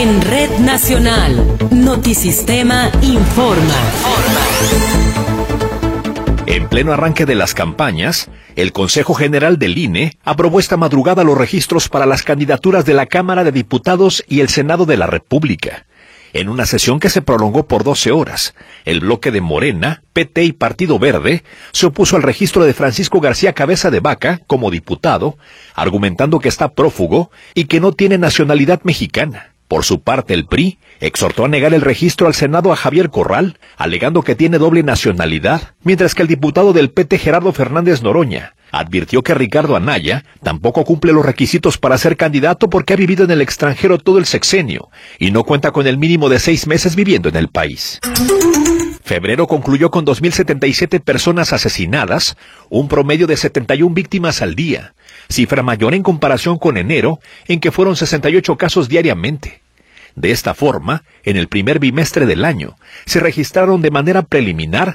En Red Nacional, Notisistema informa. En pleno arranque de las campañas, el Consejo General del INE aprobó esta madrugada los registros para las candidaturas de la Cámara de Diputados y el Senado de la República. En una sesión que se prolongó por 12 horas, el bloque de Morena, PT y Partido Verde se opuso al registro de Francisco García Cabeza de Vaca como diputado, argumentando que está prófugo y que no tiene nacionalidad mexicana. Por su parte, el PRI exhortó a negar el registro al Senado a Javier Corral, alegando que tiene doble nacionalidad, mientras que el diputado del PT Gerardo Fernández Noroña advirtió que Ricardo Anaya tampoco cumple los requisitos para ser candidato porque ha vivido en el extranjero todo el sexenio y no cuenta con el mínimo de 6 meses viviendo en el país. Febrero concluyó con 2.077 personas asesinadas, un promedio de 71 víctimas al día, cifra mayor en comparación con enero, en que fueron 68 casos diariamente. De esta forma, en el primer bimestre del año, se registraron de manera preliminar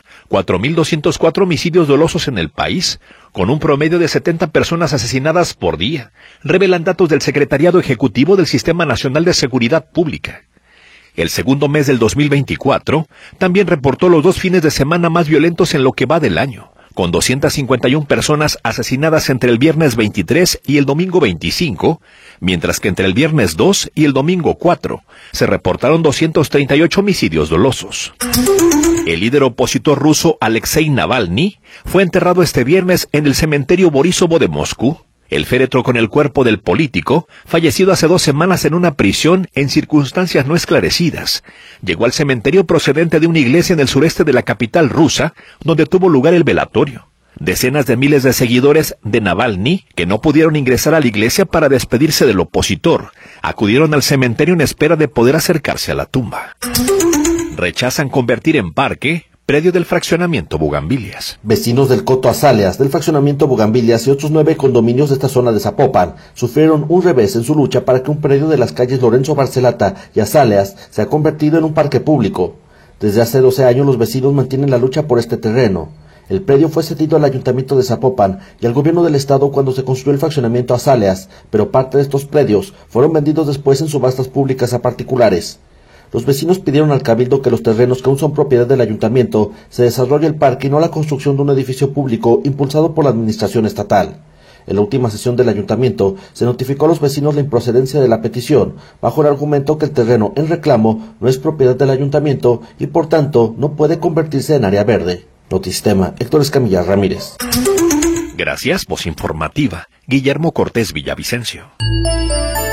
4.204 homicidios dolosos en el país, con un promedio de 70 personas asesinadas por día, revelan datos del Secretariado Ejecutivo del Sistema Nacional de Seguridad Pública. El segundo mes del 2024 también reportó los 2 fines de semana más violentos en lo que va del año, con 251 personas asesinadas entre el viernes 23 y el domingo 25, mientras que entre el viernes 2 y el domingo 4 se reportaron 238 homicidios dolosos. El líder opositor ruso Alexei Navalny fue enterrado este viernes en el cementerio Borisovo de Moscú. El féretro con el cuerpo del político, fallecido hace 2 semanas en una prisión en circunstancias no esclarecidas, llegó al cementerio procedente de una iglesia en el sureste de la capital rusa, donde tuvo lugar el velatorio. Decenas de miles de seguidores de Navalny, que no pudieron ingresar a la iglesia para despedirse del opositor, acudieron al cementerio en espera de poder acercarse a la tumba. Rechazan convertir en parque predio del fraccionamiento Bugambilias. Vecinos del Coto Azaleas, del fraccionamiento Bugambilias y otros 9 condominios de esta zona de Zapopan sufrieron un revés en su lucha para que un predio de las calles Lorenzo Barcelata y Azaleas sea convertido en un parque público. Desde hace 12 años los vecinos mantienen la lucha por este terreno. El predio fue cedido al Ayuntamiento de Zapopan y al Gobierno del Estado cuando se construyó el fraccionamiento Azaleas, pero parte de estos predios fueron vendidos después en subastas públicas a particulares. Los vecinos pidieron al Cabildo que los terrenos que aún son propiedad del Ayuntamiento se desarrolle el parque y no la construcción de un edificio público impulsado por la administración estatal. En la última sesión del Ayuntamiento se notificó a los vecinos la improcedencia de la petición, bajo el argumento que el terreno en reclamo no es propiedad del Ayuntamiento y por tanto no puede convertirse en área verde. Notisistema, Héctor Escamilla Ramírez. Gracias, voz informativa, Guillermo Cortés Villavicencio.